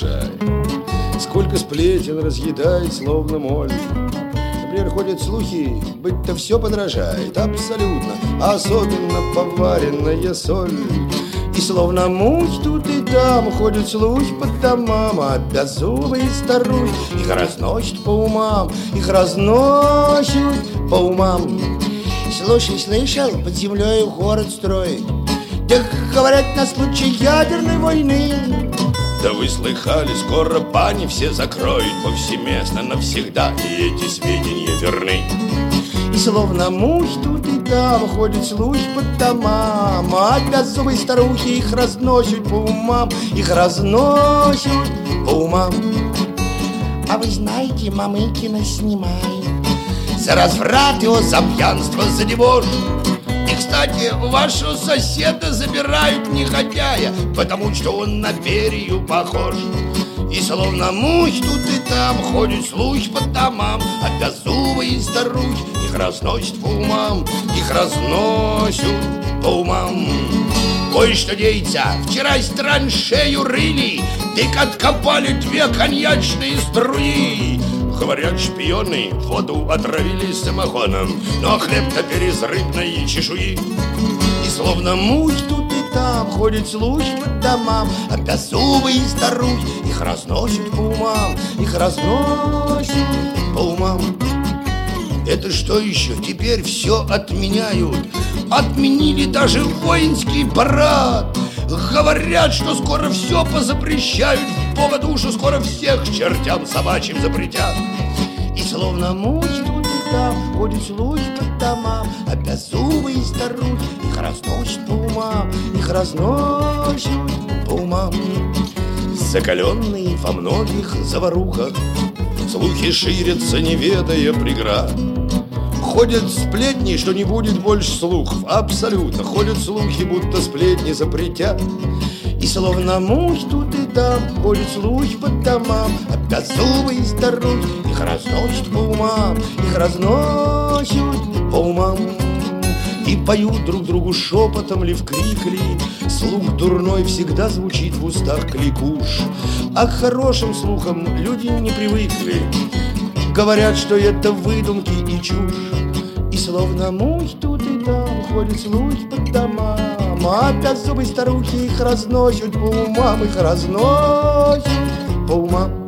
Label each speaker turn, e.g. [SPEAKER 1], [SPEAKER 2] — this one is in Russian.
[SPEAKER 1] подражай. Сколько сплетен разъедает, словно моль. Например, ходят слухи, быть-то все подражает. Абсолютно, особенно поваренная соль. И словно муть тут и там ходят слухи по домам, а беззубые старухи их разносят по умам, их разносят по умам. Слушай, слышал, под землей город строить? Так говорят, на случай ядерной войны.
[SPEAKER 2] Да вы слыхали, скоро бани все закроют повсеместно навсегда, и эти сведения верны.
[SPEAKER 1] И словно мух тут и там ходят слухи по домам, а беззубые старухи их разносят по умам, их разносят по умам.
[SPEAKER 3] А вы знаете, Мамыкина снимает
[SPEAKER 2] за разврат его, за пьянство, за дебош. И, кстати, вашего соседа забирают негодяя, потому что он на Берию похож. И словно мухи тут и там ходят слухи по домам, а беззубые старухи их разносят по умам, их разносят по умам. Кое-что деется, вчера траншею рыли, так откопали 2 коньячные струи. Говорят, шпионы воду отравили самогоном, но хлеб-то из рыбной чешуи.
[SPEAKER 1] И словно мухи тут и там ходят слухи по домам, а беззубые старухи их разносят по умам, их разносят по умам.
[SPEAKER 2] Это что еще? Теперь все отменяют. Отменили даже воинский парад. Говорят, что скоро все позапрещают, в поводу, что скоро всех чертям собачьим запретят.
[SPEAKER 1] И словно мухи тут и там ходят слухи по домам, а беззубые старухи их разносят по умам, их разносят по умам.
[SPEAKER 2] Закаленные во многих заварухах слухи ширятся, не ведая преград.
[SPEAKER 1] Ходят сплетни, что не будет больше слухов. Абсолютно, ходят слухи, будто сплетни запретят. И словно мухи тут и там ходят слухи по домам, а беззубые старухи их разносят по умам, их разносят по умам. И поют друг другу шепотом ли вкрик ли, слух дурной всегда звучит в устах кликуш. А к хорошим слухам люди не привыкли, говорят, что это выдумки и чушь. И словно мухи тут и там ходят слухи по домам, а беззубые старухи их разносят по умам, их разносят по умам.